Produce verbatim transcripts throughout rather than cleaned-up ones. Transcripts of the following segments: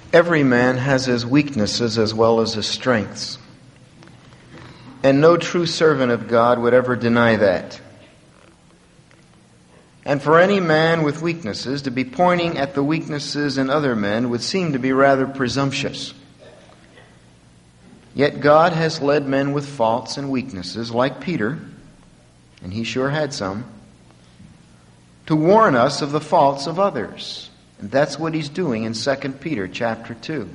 Every man has his weaknesses as well as his strengths. And no true servant of God would ever deny that. And for any man with weaknesses to be pointing at the weaknesses in other men would seem to be rather presumptuous. Yet God has led men with faults and weaknesses, like Peter, and he sure had some, to warn us of the faults of others. And that's what he's doing in Second Peter chapter two.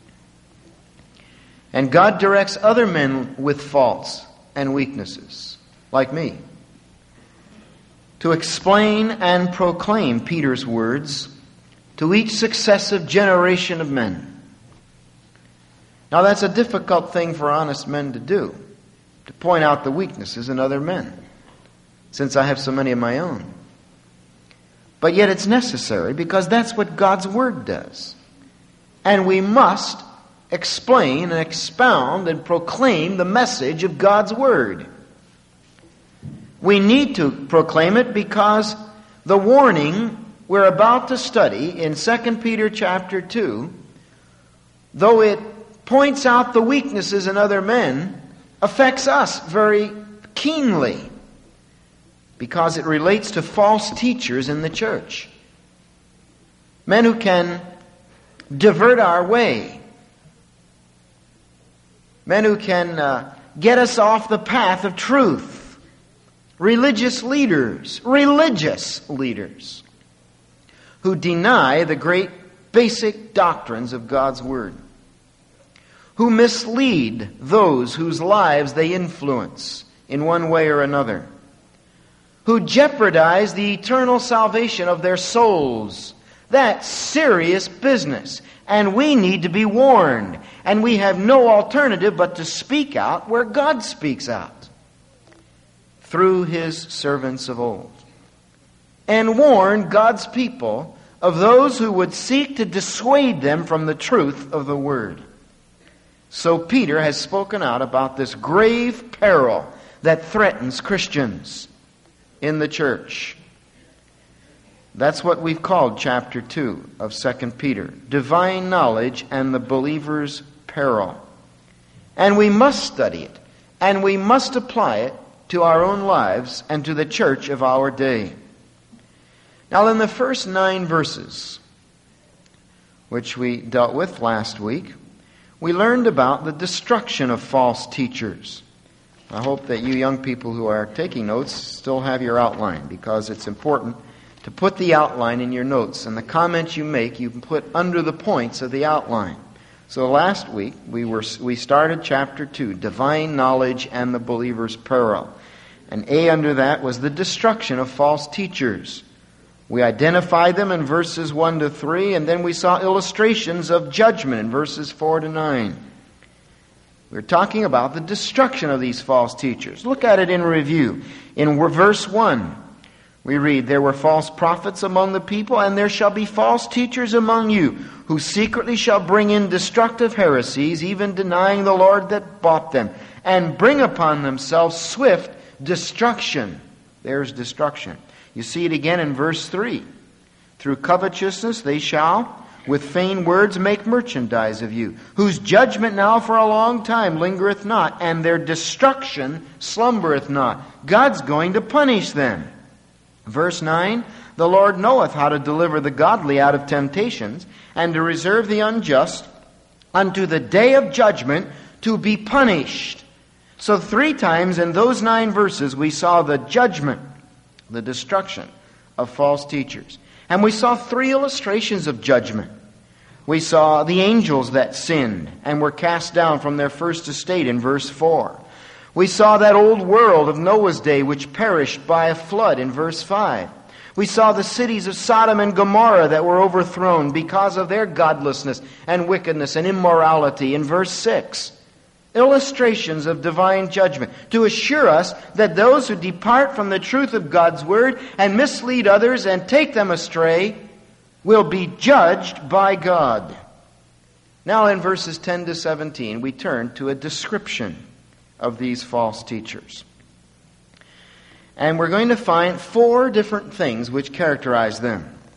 And God directs other men with faults and weaknesses, like me, to explain and proclaim Peter's words to each successive generation of men. Now that's a difficult thing for honest men to do, to point out the weaknesses in other men, since I have so many of my own. But yet it's necessary because that's what God's Word does. And we must explain and expound and proclaim the message of God's Word. We need to proclaim it because the warning we're about to study in Second Peter chapter two, though it points out the weaknesses in other men, affects us very keenly because it relates to false teachers in the church. Men who can divert our way. Men who can uh, get us off the path of truth. Religious leaders, religious leaders who deny the great basic doctrines of God's Word, who mislead those whose lives they influence in one way or another, who jeopardize the eternal salvation of their souls. That's serious business, and we need to be warned, and we have no alternative but to speak out where God speaks out through His servants of old, and warn God's people of those who would seek to dissuade them from the truth of the Word. So Peter has spoken out about this grave peril that threatens Christians in the church. That's what we've called chapter two of Second Peter, divine knowledge and the believer's peril. And we must study it, and we must apply it to our own lives and to the church of our day. Now, in the first nine verses, which we dealt with last week, we learned about the destruction of false teachers. I hope that you young people who are taking notes still have your outline, because it's important to put the outline in your notes, and the comments you make you can put under the points of the outline. So last week we were we started chapter two, divine knowledge and the believer's peril. And A under that was the destruction of false teachers. We identified them in verses one to three, and then we saw illustrations of judgment in verses four to nine. We're talking about the destruction of these false teachers. Look at it in review. In verse one, we read, "There were false prophets among the people, and there shall be false teachers among you, who secretly shall bring in destructive heresies, even denying the Lord that bought them, and bring upon themselves swift destruction." There's destruction. You see it again in verse three. "Through covetousness they shall, with vain words, make merchandise of you, whose judgment now for a long time lingereth not, and their destruction slumbereth not." God's going to punish them. Verse nine, "The Lord knoweth how to deliver the godly out of temptations, and to reserve the unjust unto the day of judgment to be punished." So three times in those nine verses we saw the judgment, the destruction of false teachers. And we saw three illustrations of judgment. We saw the angels that sinned and were cast down from their first estate in verse four. We saw that old world of Noah's day which perished by a flood in verse five. We saw the cities of Sodom and Gomorrah that were overthrown because of their godlessness and wickedness and immorality in verse six. Illustrations of divine judgment to assure us that those who depart from the truth of God's Word and mislead others and take them astray will be judged by God. Now in verses ten to seventeen we turn to a description of these false teachers. And we're going to find four different things which characterize them.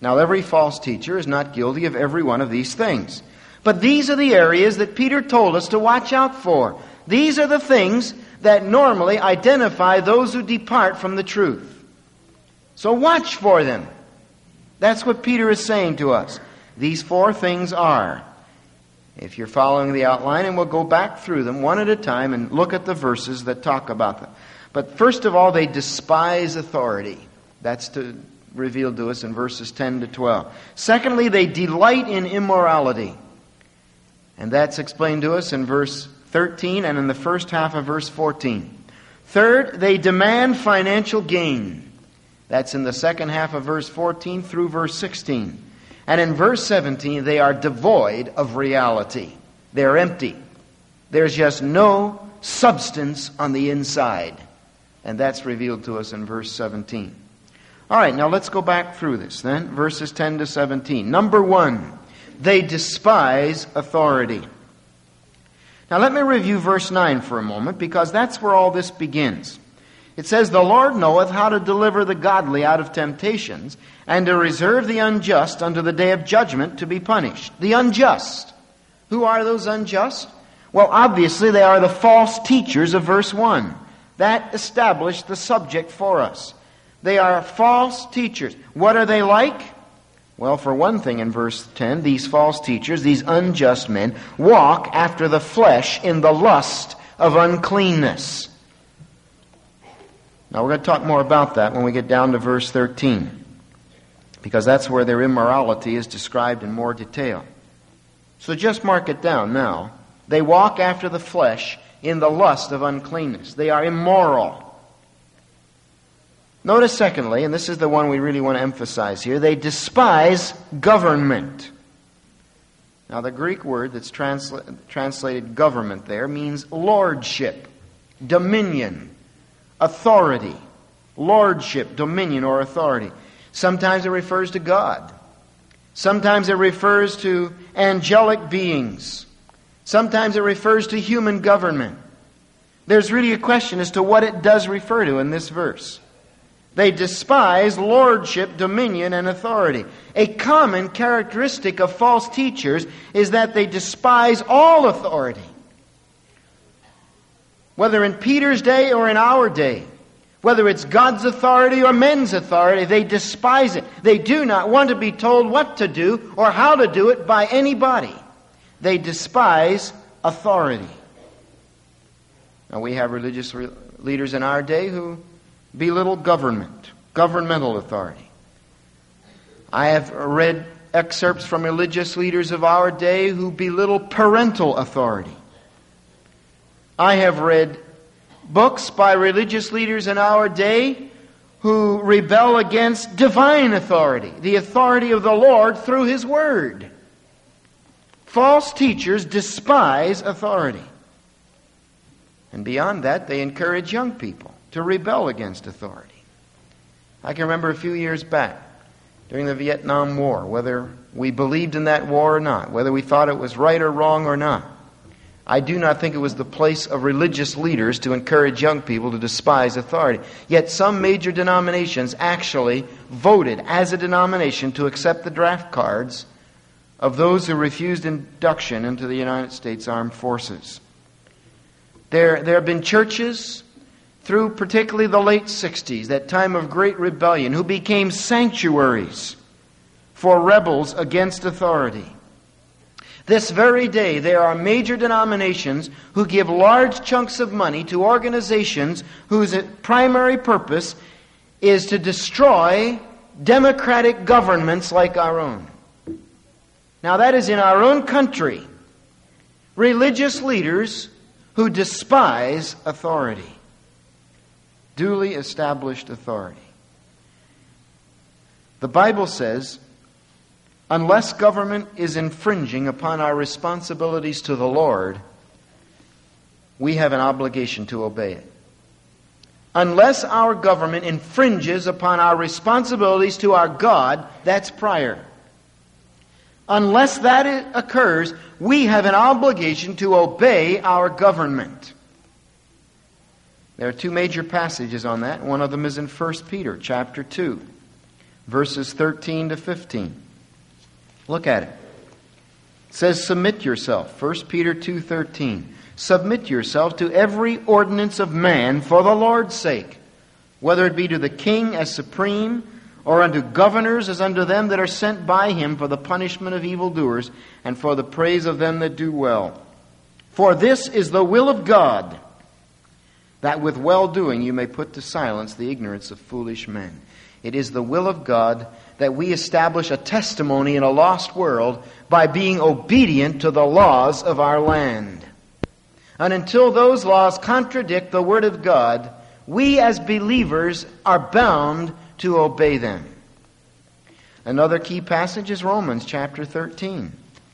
Now, every false teacher is not guilty of every one of these things. But these are the areas that Peter told us to watch out for. These are the things that normally identify those who depart from the truth. So watch for them. That's what Peter is saying to us. These four things are. If you're following the outline, and we'll go back through them one at a time and look at the verses that talk about them. But first of all, they despise authority. That's to, revealed to us in verses ten to twelve. Secondly, they delight in immorality. And that's explained to us in verse thirteen and in the first half of verse fourteen. Third, they demand financial gain. That's in the second half of verse fourteen through verse sixteen. And in verse seventeen, they are devoid of reality. They're empty. There's just no substance on the inside. And that's revealed to us in verse seventeen. All right, now let's go back through this then. Verses ten to seventeen. Number one, they despise authority. Now let me review verse nine for a moment, because that's where all this begins. It says, "The Lord knoweth how to deliver the godly out of temptations, and to reserve the unjust unto the day of judgment to be punished." The unjust. Who are those unjust? Well, obviously they are the false teachers of verse one. That established the subject for us. They are false teachers. What are they like? Well, for one thing, in verse ten, these false teachers, these unjust men, walk after the flesh in the lust of uncleanness. Now, we're going to talk more about that when we get down to verse thirteen, because that's where their immorality is described in more detail. So just mark it down now. They walk after the flesh in the lust of uncleanness. They are immoral. Notice, secondly, and this is the one we really want to emphasize here, they despise government. Now, the Greek word that's transla- translated government there means lordship, dominion, authority. Lordship, dominion, or authority. Sometimes it refers to God. Sometimes it refers to angelic beings. Sometimes it refers to human government. There's really a question as to what it does refer to in this verse. They despise lordship, dominion, and authority. A common characteristic of false teachers is that they despise all authority. Whether in Peter's day or in our day, whether it's God's authority or men's authority, they despise it. They do not want to be told what to do or how to do it by anybody. They despise authority. Now, we have religious re- leaders in our day who belittle government, governmental authority. I have read excerpts from religious leaders of our day who belittle parental authority. I have read books by religious leaders in our day who rebel against divine authority, the authority of the Lord through His Word. False teachers despise authority. And beyond that, they encourage young people to rebel against authority. I can remember a few years back, during the Vietnam War, whether we believed in that war or not, whether we thought it was right or wrong or not, I do not think it was the place of religious leaders to encourage young people to despise authority. Yet some major denominations actually voted as a denomination to accept the draft cards of those who refused induction into the United States Armed Forces. There, there have been churches through particularly the late sixties, that time of great rebellion, who became sanctuaries for rebels against authority. This very day, there are major denominations who give large chunks of money to organizations whose primary purpose is to destroy democratic governments like our own. Now, that is in our own country. Religious leaders who despise authority. Duly established authority. The Bible says, unless government is infringing upon our responsibilities to the Lord, we have an obligation to obey it. Unless our government infringes upon our responsibilities to our God, that's prior. Unless that occurs, we have an obligation to obey our government. There are two major passages on that. One of them is in First Peter chapter two. verses thirteen to fifteen. Look at it. It says, submit yourself. First Peter two thirteen. Submit yourself to every ordinance of man for the Lord's sake, whether it be to the king as supreme, or unto governors as unto them that are sent by him for the punishment of evildoers, and for the praise of them that do well. For this is the will of God, that with well-doing you may put to silence the ignorance of foolish men. It is the will of God that we establish a testimony in a lost world by being obedient to the laws of our land. And until those laws contradict the Word of God, we as believers are bound to obey them. Another key passage is Romans chapter thirteen.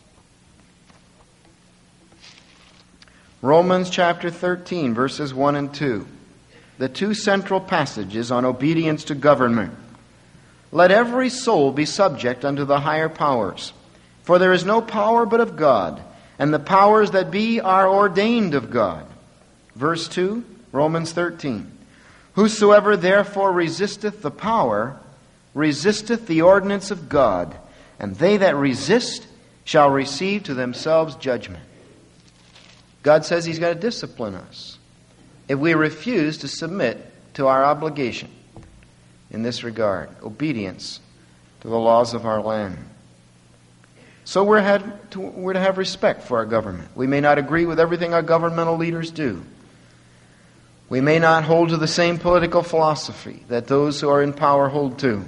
Romans chapter thirteen, verses one and two. The two central passages on obedience to government. Let every soul be subject unto the higher powers, for there is no power but of God, and the powers that be are ordained of God. Verse two, Romans thirteen. Whosoever therefore resisteth the power, resisteth the ordinance of God, and they that resist shall receive to themselves judgment. God says He's going to discipline us if we refuse to submit to our obligation in this regard, obedience to the laws of our land. So we're, had to, we're to have respect for our government. We may not agree with everything our governmental leaders do. We may not hold to the same political philosophy that those who are in power hold to.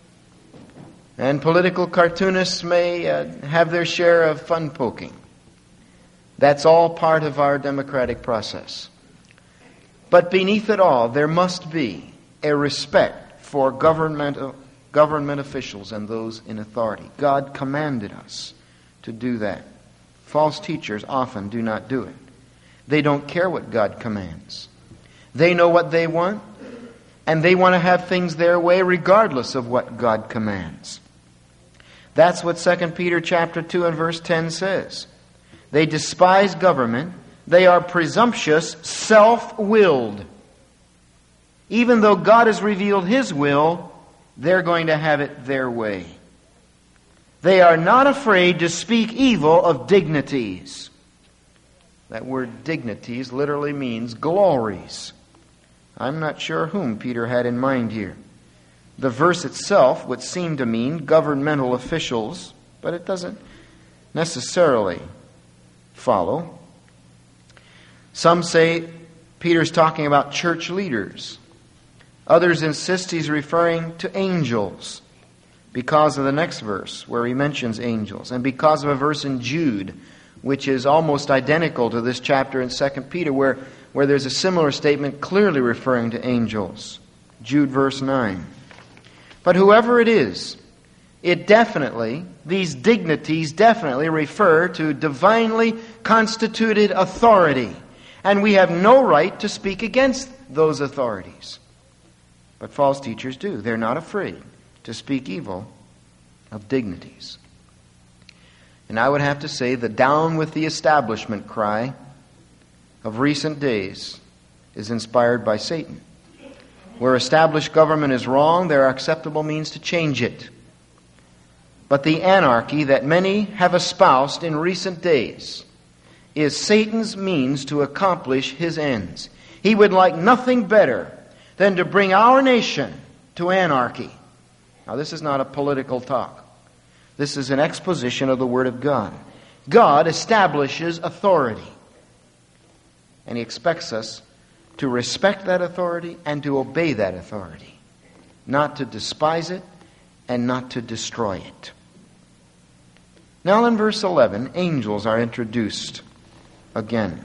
And political cartoonists may uh, have their share of fun poking. That's all part of our democratic process. But beneath it all, there must be a respect for government, government officials and those in authority. God commanded us to do that. False teachers often do not do it. They don't care what God commands. They know what they want, and they want to have things their way regardless of what God commands. That's what Second Peter chapter two and verse ten says. They despise government. They are presumptuous, self-willed. Even though God has revealed His will, they're going to have it their way. They are not afraid to speak evil of dignities. That word dignities literally means glories. I'm not sure whom Peter had in mind here. The verse itself would seem to mean governmental officials, but it doesn't necessarily follow. Some say Peter's talking about church leaders. Others insist he's referring to angels because of the next verse where he mentions angels, and because of a verse in Jude which is almost identical to this chapter in Second Peter where, where there's a similar statement clearly referring to angels. Jude verse nine. But whoever it is, it definitely, these dignities definitely refer to divinely constituted authority. And we have no right to speak against those authorities. But false teachers do. They're not afraid to speak evil of dignities. And I would have to say the down with the establishment cry of recent days is inspired by Satan. Where established government is wrong, there are acceptable means to change it. But the anarchy that many have espoused in recent days is Satan's means to accomplish his ends. He would like nothing better than to bring our nation to anarchy. Now, this is not a political talk. This is an exposition of the Word of God. God establishes authority. And He expects us to respect that authority and to obey that authority. Not to despise it and not to destroy it. Now in verse eleven, angels are introduced again.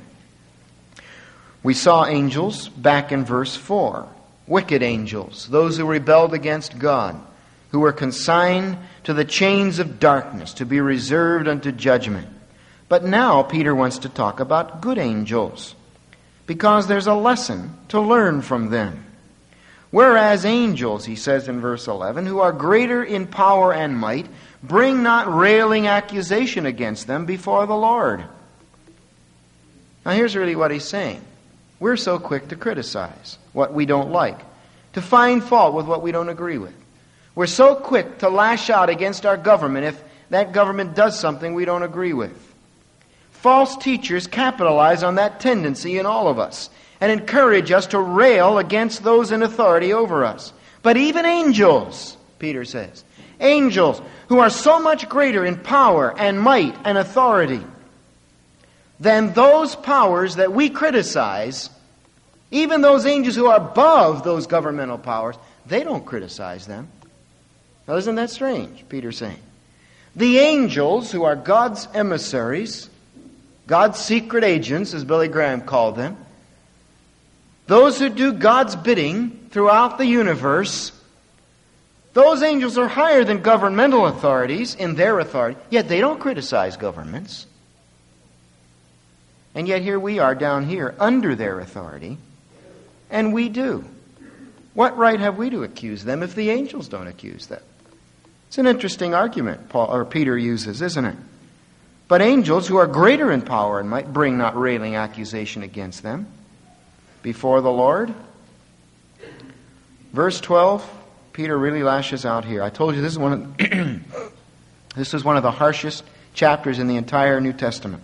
We saw angels back in verse four. Wicked angels, those who rebelled against God, who were consigned to the chains of darkness, to be reserved unto judgment. But now Peter wants to talk about good angels, because there's a lesson to learn from them. Whereas angels, he says in verse eleven, who are greater in power and might, bring not railing accusation against them before the Lord. Now here's really what he's saying. We're so quick to criticize what we don't like, to find fault with what we don't agree with. We're so quick to lash out against our government if that government does something we don't agree with. False teachers capitalize on that tendency in all of us and encourage us to rail against those in authority over us. But even angels, Peter says, angels who are so much greater in power and might and authority than those powers that we criticize, even those angels who are above those governmental powers, they don't criticize them. Now, isn't that strange, Peter's saying? The angels, who are God's emissaries, God's secret agents, as Billy Graham called them, those who do God's bidding throughout the universe, those angels are higher than governmental authorities in their authority, yet they don't criticize governments. And yet here we are down here under their authority, and we do. What right have we to accuse them if the angels don't accuse them? It's an interesting argument Paul or Peter uses, isn't it? But angels who are greater in power and might bring not railing accusation against them before the Lord. Verse twelve, Peter really lashes out here. I told you this is one of this is one of the harshest chapters in the entire New Testament.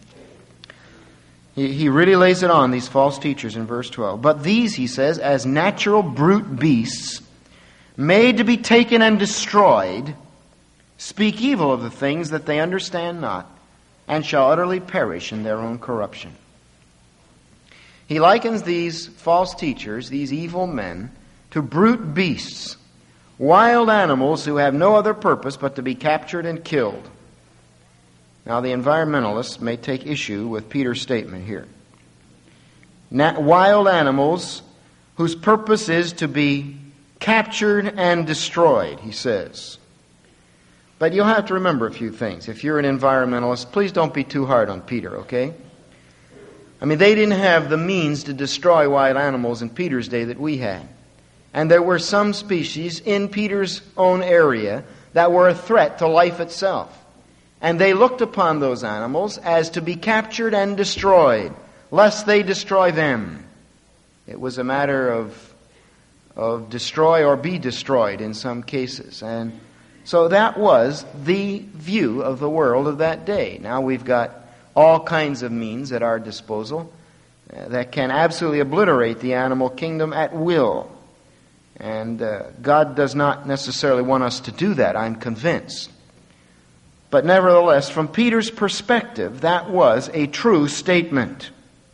He, he really lays it on, these false teachers, in verse twelve. But these, he says, as natural brute beasts, made to be taken and destroyed, speak evil of the things that they understand not, and shall utterly perish in their own corruption. He likens these false teachers, these evil men, to brute beasts, wild animals who have no other purpose but to be captured and killed. Now, the environmentalists may take issue with Peter's statement here. Na- wild animals whose purpose is to be captured and destroyed, he says. But you'll have to remember a few things. If you're an environmentalist, please don't be too hard on Peter, okay? I mean, they didn't have the means to destroy wild animals in Peter's day that we had. And there were some species in Peter's own area that were a threat to life itself. And they looked upon those animals as to be captured and destroyed, lest they destroy them. It was a matter of, of destroy or be destroyed in some cases. And so that was the view of the world of that day. Now we've got all kinds of means at our disposal uh, that can absolutely obliterate the animal kingdom at will. And uh, God does not necessarily want us to do that, I'm convinced. But nevertheless, from Peter's perspective, that was a true statement.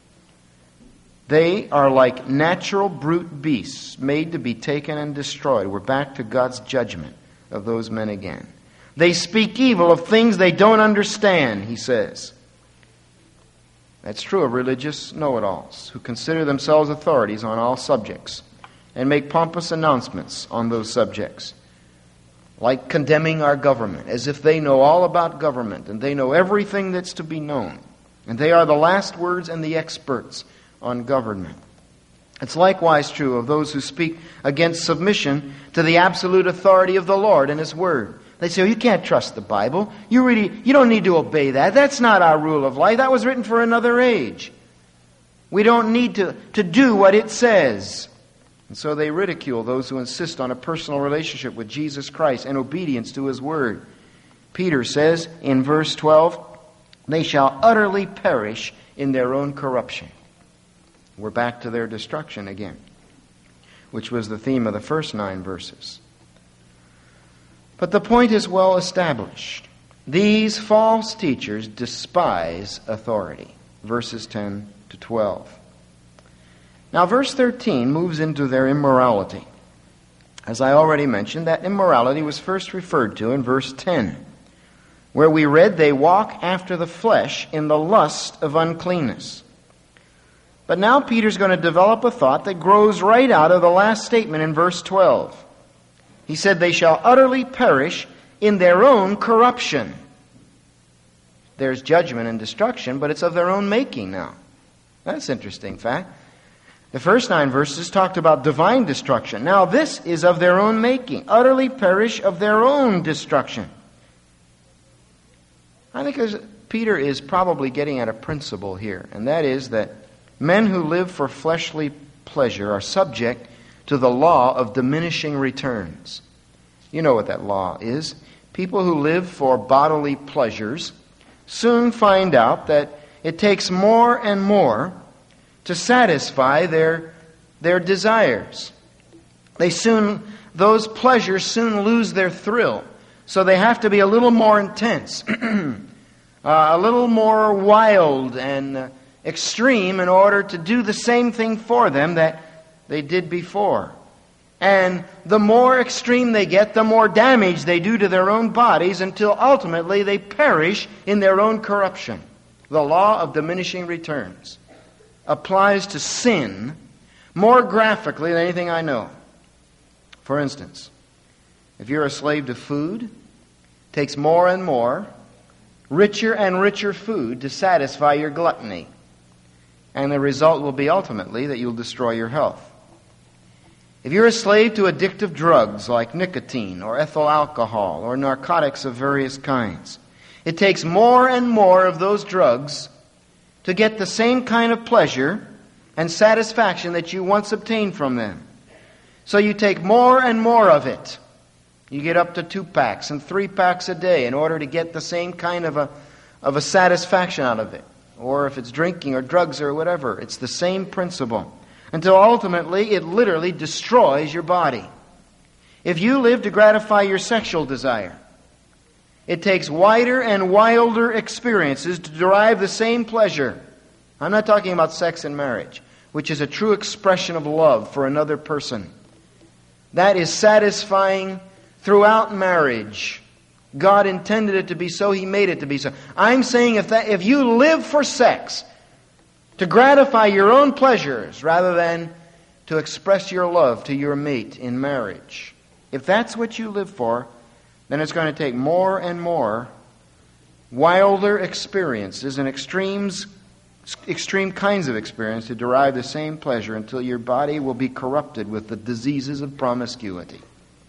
They are like natural brute beasts, made to be taken and destroyed. We're back to God's judgment of those men again. They speak evil of things they don't understand, he says. That's true of religious know-it-alls who consider themselves authorities on all subjects and make pompous announcements on those subjects, like condemning our government, as if they know all about government and they know everything that's to be known. And they are the last words and the experts on government. It's likewise true of those who speak against submission to the absolute authority of the Lord and His Word. They say, oh, you can't trust the Bible. You really, you don't need to obey that. That's not our rule of life. That was written for another age. We don't need to, to do what it says. And so they ridicule those who insist on a personal relationship with Jesus Christ and obedience to His Word. Peter says in verse twelve, they shall utterly perish in their own corruption. We're back to their destruction again, which was the theme of the first nine verses. But the point is well established. These false teachers despise authority. Verses ten to twelve. Now, verse thirteen moves into their immorality. As I already mentioned, that immorality was first referred to in verse ten, where we read, they walk after the flesh in the lust of uncleanness. But now Peter's going to develop a thought that grows right out of the last statement in verse twelve. He said, they shall utterly perish in their own corruption. There's judgment and destruction, but it's of their own making now. That's an interesting fact. The first nine verses talked about divine destruction. Now this is of their own making. Utterly perish of their own destruction. I think Peter is probably getting at a principle here, and that is that men who live for fleshly pleasure are subject to the law of diminishing returns. You know what that law is. People who live for bodily pleasures soon find out that it takes more and more to satisfy their, their desires. They soon, those pleasures soon lose their thrill. So they have to be a little more intense, uh, a little more wild and uh, extreme in order to do the same thing for them that they did before. And the more extreme they get, the more damage they do to their own bodies until ultimately they perish in their own corruption. The law of diminishing returns applies to sin more graphically than anything I know. For instance, if you're a slave to food, it takes more and more, richer and richer food to satisfy your gluttony. And the result will be ultimately that you'll destroy your health. If you're a slave to addictive drugs like nicotine or ethyl alcohol or narcotics of various kinds, it takes more and more of those drugs to get the same kind of pleasure and satisfaction that you once obtained from them. So you take more and more of it. You get up to two packs and three packs a day in order to get the same kind of a, of a satisfaction out of it. Or if it's drinking or drugs or whatever, it's the same principle. Until ultimately it literally destroys your body. If you live to gratify your sexual desire, it takes wider and wilder experiences to derive the same pleasure. I'm not talking about sex and marriage, which is a true expression of love for another person. That is satisfying throughout marriage. God intended it to be so. He made it to be so. I'm saying if that, if you live for sex to gratify your own pleasures rather than to express your love to your mate in marriage, if that's what you live for, then it's going to take more and more wilder experiences and extremes, extreme kinds of experience to derive the same pleasure until your body will be corrupted with the diseases of promiscuity.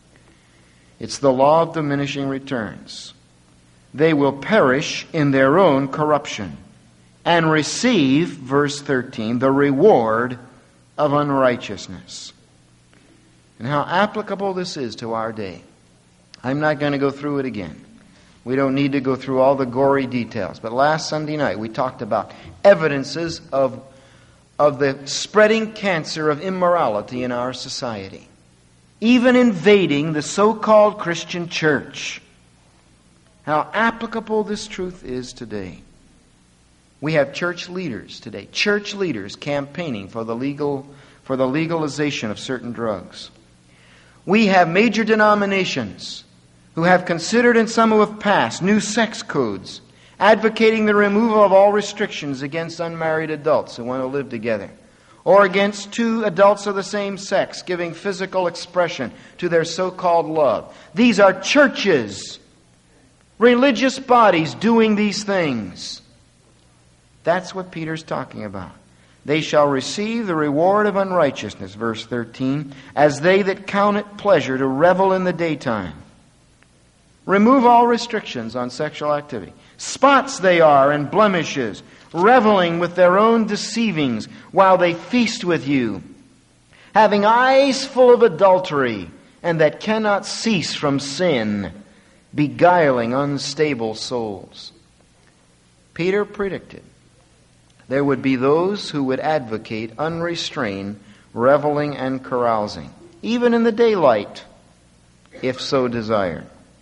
It's the law of diminishing returns. They will perish in their own corruption and receive, verse thirteen, the reward of unrighteousness. And how applicable this is to our day. I'm not going to go through it again. We don't need to go through all the gory details. But last Sunday night we talked about evidences of, of the spreading cancer of immorality in our society, even invading the so-called Christian church. How applicable this truth is today. We have church leaders today, church leaders campaigning for the legal, for the legalization of certain drugs. We have major denominations who have considered and some who have passed new sex codes, advocating the removal of all restrictions against unmarried adults who want to live together, or against two adults of the same sex giving physical expression to their so-called love. These are churches, religious bodies doing these things. That's what Peter's talking about. They shall receive the reward of unrighteousness, verse thirteen, as they that count it pleasure to revel in the daytime. Remove all restrictions on sexual activity. Spots they are and blemishes, reveling with their own deceivings while they feast with you, having eyes full of adultery, and that cannot cease from sin, beguiling unstable souls. Peter predicted there would be those who would advocate unrestrained reveling and carousing, even in the daylight, if so desired.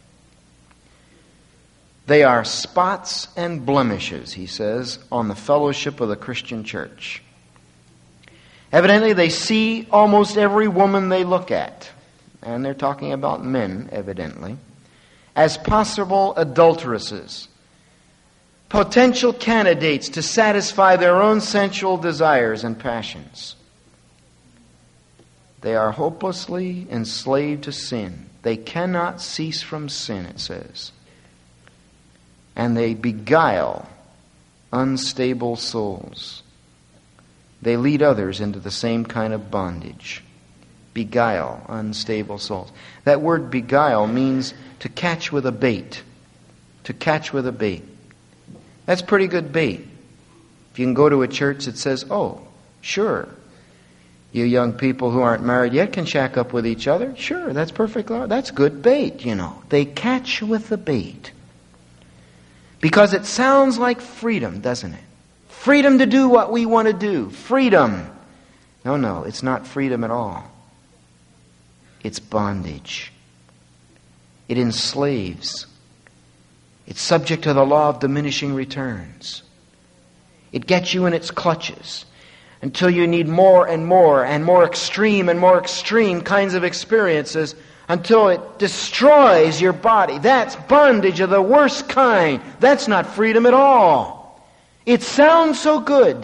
They are spots and blemishes, he says, on the fellowship of the Christian church. Evidently, they see almost every woman they look at, and they're talking about men, evidently, as possible adulteresses, potential candidates to satisfy their own sensual desires and passions. They are hopelessly enslaved to sin. They cannot cease from sin, it says. And they beguile unstable souls. They lead others into the same kind of bondage. Beguile unstable souls. That word beguile means to catch with a bait. To catch with a bait. That's pretty good bait. If you can go to a church that says, oh, sure, You young people who aren't married yet can shack up with each other. Sure, that's perfect. That's good bait, you know. They catch with the bait. Because it sounds like freedom, doesn't it? Freedom to do what we want to do. Freedom. No, no, it's not freedom at all. It's bondage. It enslaves. It's subject to the law of diminishing returns. It gets you in its clutches until you need more and more and more extreme and more extreme kinds of experiences until it destroys your body. That's bondage of the worst kind. That's not freedom at all. It sounds so good.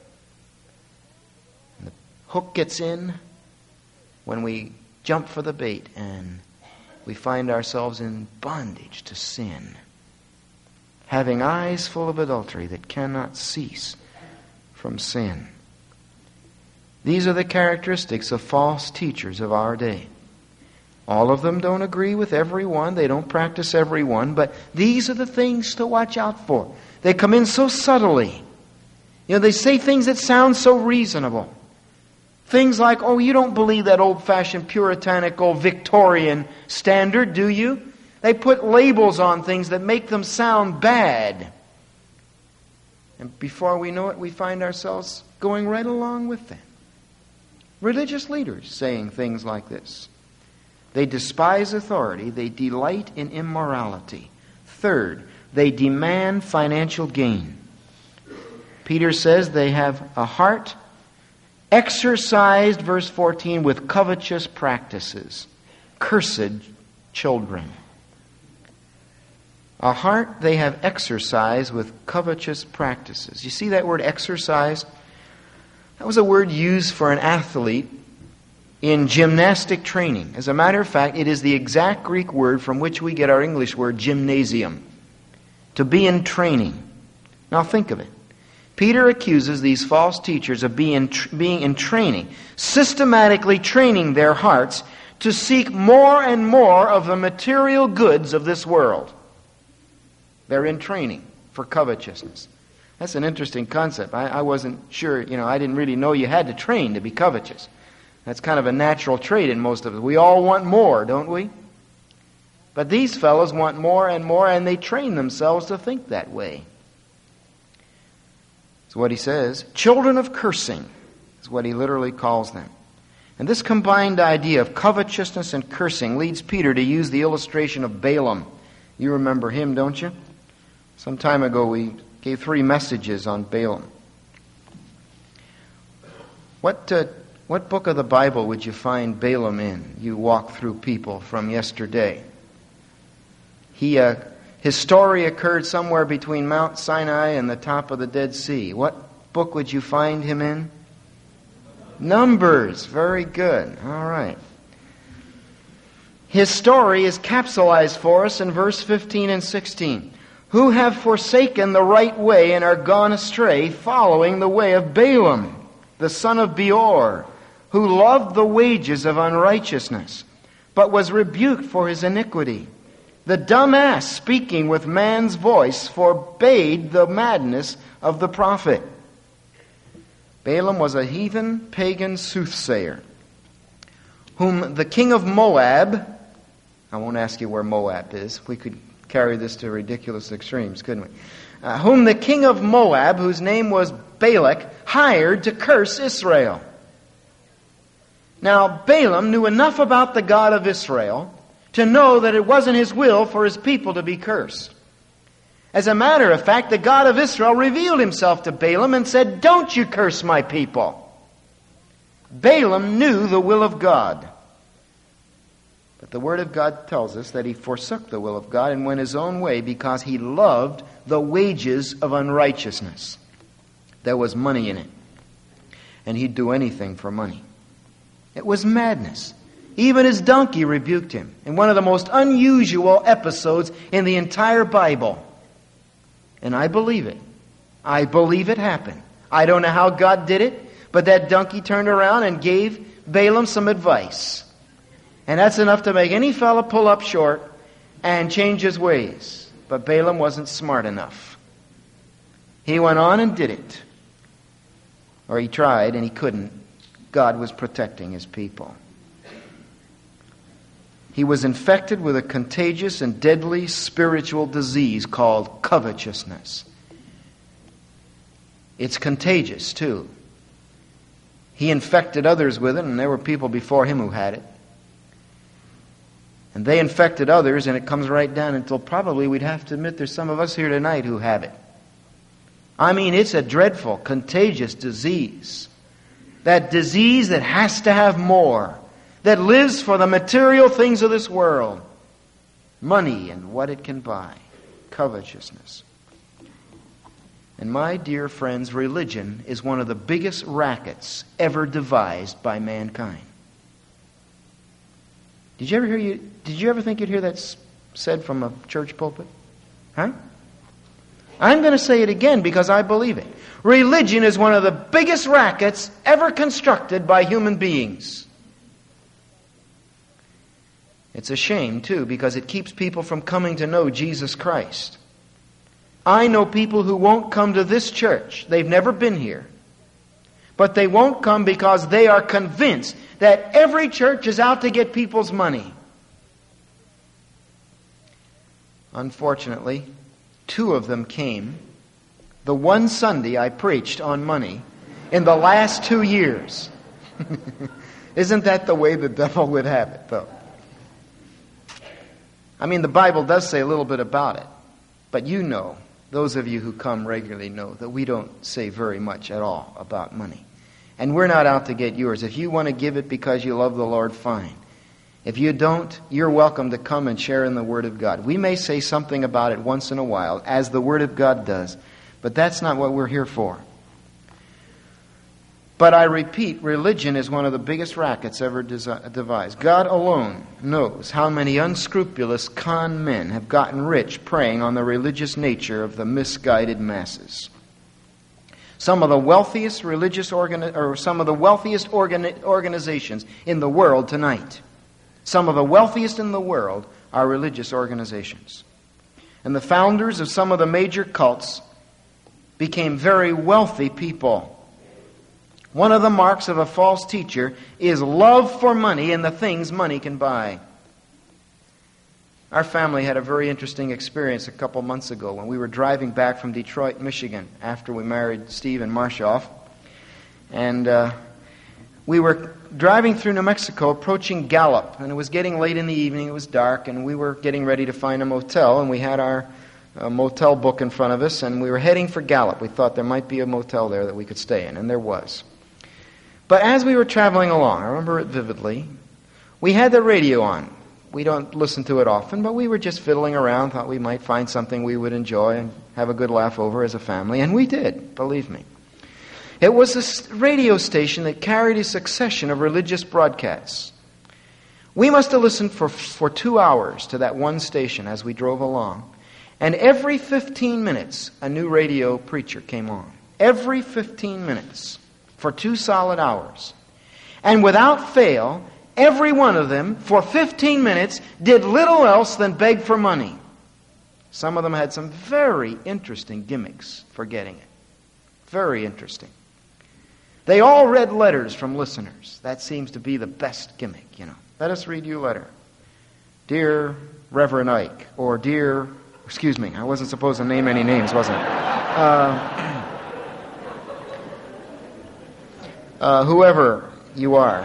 The hook gets in when we jump for the bait and we find ourselves in bondage to sin, having eyes full of adultery that cannot cease from sin. These are the characteristics of false teachers of our day. All of them don't agree with everyone. They don't practice everyone. But these are the things to watch out for. They come in so subtly. You know, they say things that sound so reasonable. Things like, oh, you don't believe that old-fashioned puritanical Victorian standard, do you? They put labels on things that make them sound bad. And before we know it, we find ourselves going right along with them. Religious leaders saying things like this. They despise authority. They delight in immorality. Third, they demand financial gain. Peter says they have a heart exercised, verse fourteen, with covetous practices. Cursed children. A heart they have exercised with covetous practices. You see that word exercise? That was a word used for an athlete in gymnastic training. As a matter of fact, it is the exact Greek word from which we get our English word gymnasium. To be in training. Now think of it. Peter accuses these false teachers of being, being in training, systematically training their hearts to seek more and more of the material goods of this world. They're in training for covetousness. That's an interesting concept. I, I wasn't sure, you know, I didn't really know you had to train to be covetous. That's kind of a natural trait in most of us. We all want more, don't we? But these fellows want more and more, and they train themselves to think that way. That's what he says. Children of cursing is what he literally calls them. And this combined idea of covetousness and cursing leads Peter to use the illustration of Balaam. You remember him, don't you? Some time ago we gave three messages on Balaam. What uh, what book of the Bible would you find Balaam in? You walk through people from yesterday. He uh, his story occurred somewhere between Mount Sinai and the top of the Dead Sea. What book would you find him in? Numbers. Very good. All right. His story is capsulized for us in verse fifteen and sixteen. Who have forsaken the right way and are gone astray, following the way of Balaam, the son of Beor, who loved the wages of unrighteousness, but was rebuked for his iniquity. The dumb ass, speaking with man's voice, forbade the madness of the prophet. Balaam was a heathen, pagan soothsayer, whom the king of Moab, I won't ask you where Moab is, we could carry this to ridiculous extremes, couldn't we? Uh, whom the king of Moab, whose name was Balak, hired to curse Israel. Now, Balaam knew enough about the God of Israel to know that it wasn't his will for his people to be cursed. As a matter of fact, the God of Israel revealed himself to Balaam and said, "Don't you curse my people." Balaam knew the will of God. But the Word of God tells us that he forsook the will of God and went his own way because he loved the wages of unrighteousness. There was money in it. And he'd do anything for money. It was madness. Even his donkey rebuked him in one of the most unusual episodes in the entire Bible. And I believe it. I believe it happened. I don't know how God did it, but that donkey turned around and gave Balaam some advice. And that's enough to make any fella pull up short and change his ways. But Balaam wasn't smart enough. He went on and did it. Or he tried and he couldn't. God was protecting His people. He was infected with a contagious and deadly spiritual disease called covetousness. It's contagious, too. He infected others with it, and there were people before him who had it. And they infected others, and it comes right down until probably we'd have to admit there's some of us here tonight who have it. I mean, it's a dreadful, contagious disease. That disease that has to have more, that lives for the material things of this world. Money and what it can buy. Covetousness. And my dear friends, religion is one of the biggest rackets ever devised by mankind. Did you ever hear you? Did you ever think you'd hear that said from a church pulpit? Huh? I'm going to say it again because I believe it. Religion is one of the biggest rackets ever constructed by human beings. It's a shame, too, because it keeps people from coming to know Jesus Christ. I know people who won't come to this church. They've never been here. But they won't come because they are convinced that every church is out to get people's money. Unfortunately, two of them came the one Sunday I preached on money in the last two years. Isn't that the way the devil would have it, though? I mean, the Bible does say a little bit about it. But you know, those of you who come regularly know that we don't say very much at all about money. And we're not out to get yours. If you want to give it because you love the Lord, fine. If you don't, you're welcome to come and share in the Word of God. We may say something about it once in a while, as the Word of God does, but that's not what we're here for. But I repeat, religion is one of the biggest rackets ever devised. God alone knows how many unscrupulous con men have gotten rich preying on the religious nature of the misguided masses. Some of the wealthiest religious organi- or some of the wealthiest organi- organizations in the world tonight, some of the wealthiest in the world are religious organizations. And the founders of some of the major cults became very wealthy people. One of the marks of a false teacher is love for money and the things money can buy. Our family had a very interesting experience a couple months ago when we were driving back from Detroit, Michigan, after we married Steve and Marcia off. And uh, we were driving through New Mexico, approaching Gallup, and it was getting late in the evening, it was dark, and we were getting ready to find a motel, and we had our uh, motel book in front of us, and we were heading for Gallup. We thought there might be a motel there that we could stay in, and there was. But as we were traveling along, I remember it vividly, we had the radio on. We don't listen to it often, but we were just fiddling around, thought we might find something we would enjoy and have a good laugh over as a family, and we did, believe me. It was a radio station that carried a succession of religious broadcasts. We must have listened for, for two hours to that one station as we drove along, and every fifteen minutes a new radio preacher came on. Every fifteen minutes. For two solid hours. And without fail, every one of them, for fifteen minutes, did little else than beg for money. Some of them had some very interesting gimmicks for getting it. Very interesting. They all read letters from listeners. That seems to be the best gimmick, you know. Let us read you a letter. Dear Reverend Ike, or dear, excuse me, I wasn't supposed to name any names, was I? Uh... Uh, whoever you are.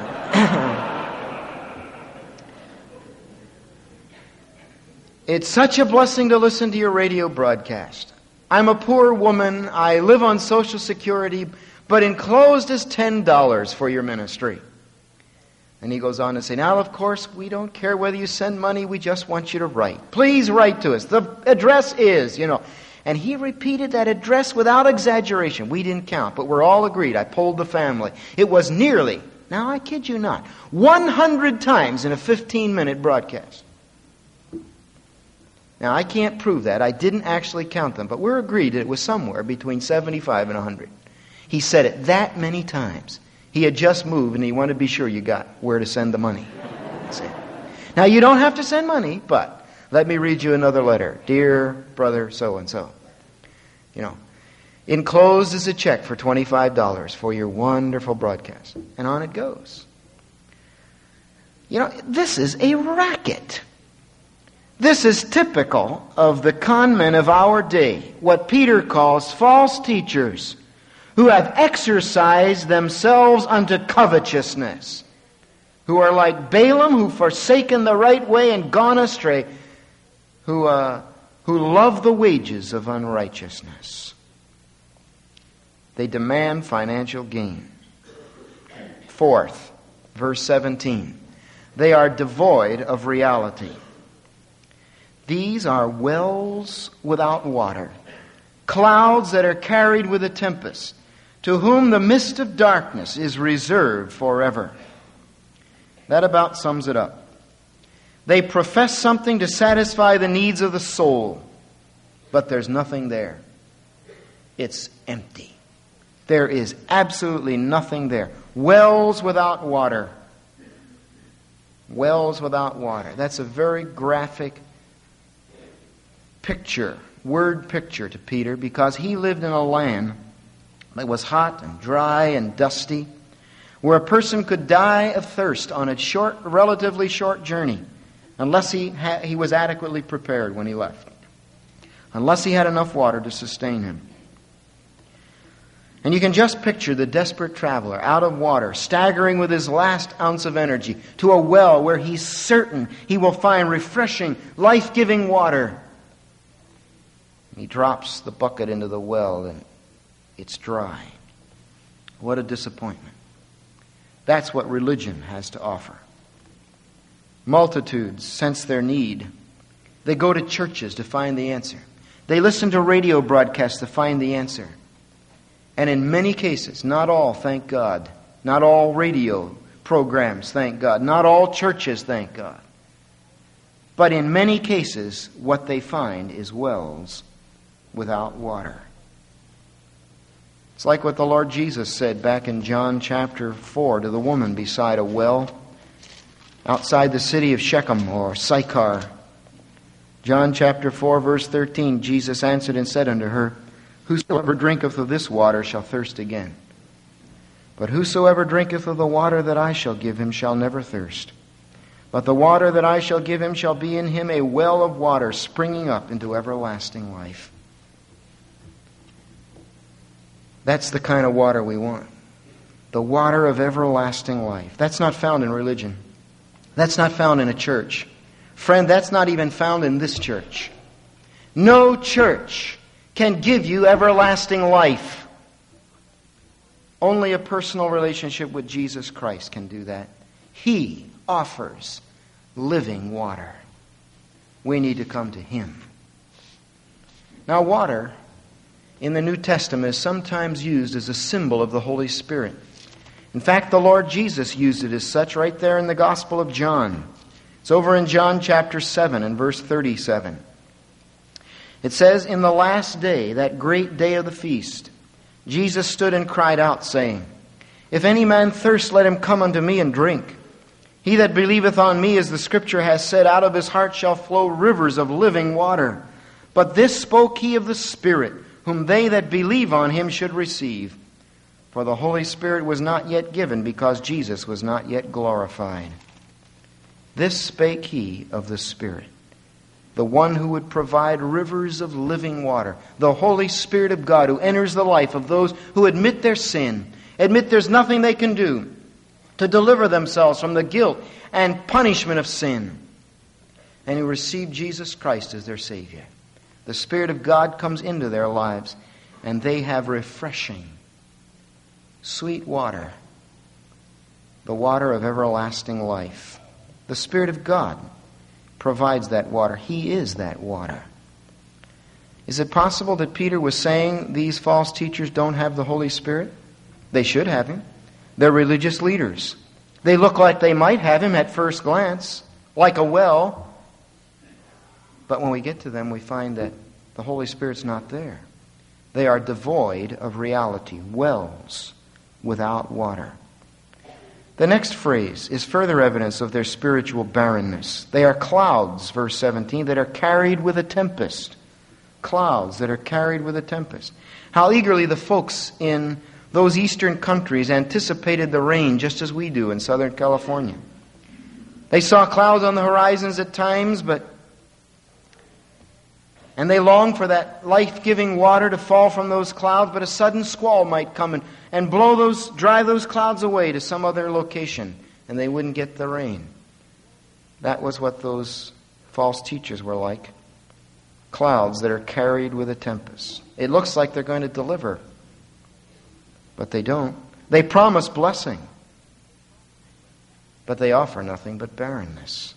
It's such a blessing to listen to your radio broadcast. I'm a poor woman. I live on Social Security, but enclosed is ten dollars for your ministry. And he goes on to say, now, of course, we don't care whether you send money. We just want you to write. Please write to us. The address is, you know. And he repeated that address without exaggeration. We didn't count, but we're all agreed. I polled the family. It was nearly, now I kid you not, one hundred times in a fifteen-minute broadcast. Now, I can't prove that. I didn't actually count them, but we're agreed that it was somewhere between seventy-five and one hundred. He said it that many times. He had just moved, and he wanted to be sure you got where to send the money. See? Now, you don't have to send money, but let me read you another letter. Dear brother so-and-so. You know, Enclosed is a check for twenty-five dollars for your wonderful broadcast. And on it goes. You know, this is a racket. This is typical of the con men of our day, what Peter calls false teachers, who have exercised themselves unto covetousness, who are like Balaam, who forsaken the right way and gone astray, who, uh, who love the wages of unrighteousness. They demand financial gain. Fourth, verse seventeen. They are devoid of reality. These are wells without water, clouds that are carried with a tempest, to whom the mist of darkness is reserved forever. That about sums it up. They profess something to satisfy the needs of the soul, but there's nothing there. It's empty. There is absolutely nothing there. Wells without water. Wells without water. That's a very graphic picture, word picture to Peter, because he lived in a land that was hot and dry and dusty, where a person could die of thirst on a short, relatively short journey, unless he ha- he was adequately prepared when he left, unless he had enough water to sustain him. And you can just picture the desperate traveler out of water, staggering with his last ounce of energy to a well where he's certain he will find refreshing, life-giving water. He drops the bucket into the well and it's dry. What a disappointment. That's what religion has to offer. Multitudes sense their need. They go to churches to find the answer. They listen to radio broadcasts to find the answer. And in many cases, not all, thank God, not all radio programs, thank God, not all churches, thank God. But in many cases, what they find is wells without water. It's like what the Lord Jesus said back in John chapter four to the woman beside a well outside the city of Shechem or Sychar. John chapter four, verse thirteen, Jesus answered and said unto her, Whosoever drinketh of this water shall thirst again. But whosoever drinketh of the water that I shall give him shall never thirst. But the water that I shall give him shall be in him a well of water springing up into everlasting life. That's the kind of water we want. The water of everlasting life. That's not found in religion. That's not found in a church. Friend, that's not even found in this church. No church can give you everlasting life. Only a personal relationship with Jesus Christ can do that. He offers living water. We need to come to Him. Now, water in the New Testament is sometimes used as a symbol of the Holy Spirit. In fact, the Lord Jesus used it as such right there in the Gospel of John. It's over in John chapter seven and verse thirty-seven. It says, In the last day, that great day of the feast, Jesus stood and cried out, saying, If any man thirst, let him come unto me and drink. He that believeth on me, as the Scripture has said, out of his heart shall flow rivers of living water. But this spoke he of the Spirit, whom they that believe on him should receive. For the Holy Spirit was not yet given, because Jesus was not yet glorified. This spake he of the Spirit, the one who would provide rivers of living water, the Holy Spirit of God who enters the life of those who admit their sin, admit there's nothing they can do to deliver themselves from the guilt and punishment of sin, and who receive Jesus Christ as their Savior. The Spirit of God comes into their lives, and they have refreshing, sweet water, the water of everlasting life. The Spirit of God provides that water. He is that water. Is it possible that Peter was saying these false teachers don't have the Holy Spirit? They should have Him. They're religious leaders. They look like they might have Him at first glance, like a well. But when we get to them, we find that the Holy Spirit's not there. They are devoid of reality, wells without water. The next phrase is further evidence of their spiritual barrenness. They are clouds, verse seventeen, that are carried with a tempest. clouds that are carried with a tempest. How eagerly the folks in those eastern countries anticipated the rain just as we do in Southern California. They saw clouds on the horizons at times, but and they longed for that life-giving water to fall from those clouds, but a sudden squall might come and, and blow those, drive those clouds away to some other location, and they wouldn't get the rain. That was what those false teachers were like. Clouds that are carried with a tempest. It looks like they're going to deliver, but they don't. They promise blessing, but they offer nothing but barrenness.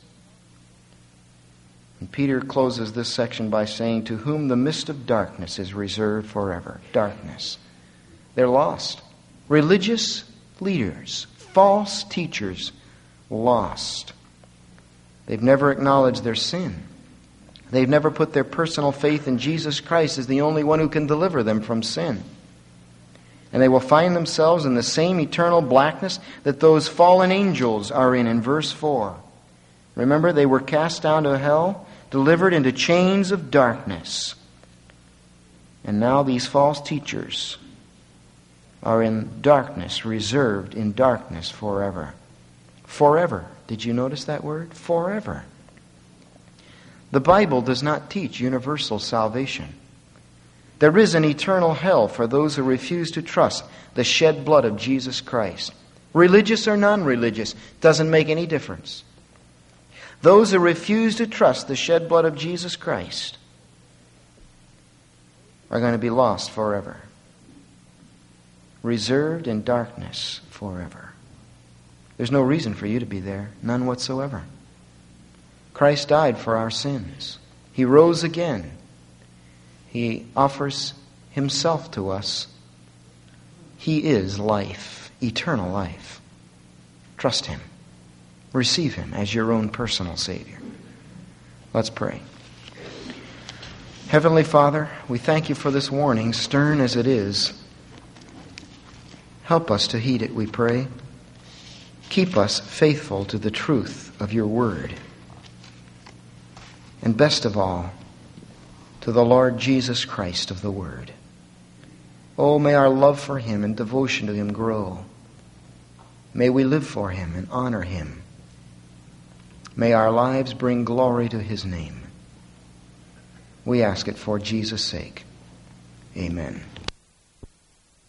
And Peter closes this section by saying, to whom the mist of darkness is reserved forever. Darkness. They're lost. Religious leaders, false teachers, lost. They've never acknowledged their sin. They've never put their personal faith in Jesus Christ as the only one who can deliver them from sin. And they will find themselves in the same eternal blackness that those fallen angels are in in verse four. Remember, they were cast down to hell, delivered into chains of darkness. And now these false teachers are in darkness, reserved in darkness forever. Forever. Did you notice that word? Forever. The Bible does not teach universal salvation. There is an eternal hell for those who refuse to trust the shed blood of Jesus Christ. Religious or non-religious, doesn't make any difference. Those who refuse to trust the shed blood of Jesus Christ are going to be lost forever. Reserved in darkness forever. There's no reason for you to be there, none whatsoever. Christ died for our sins. He rose again. He offers Himself to us. He is life, eternal life. Trust Him. Receive Him as your own personal Savior. Let's pray. Heavenly Father, we thank You for this warning, stern as it is. Help us to heed it, we pray. Keep us faithful to the truth of Your Word. And best of all, to the Lord Jesus Christ of the Word. Oh, may our love for Him and devotion to Him grow. May we live for Him and honor Him. May our lives bring glory to His name. We ask it for Jesus' sake. Amen.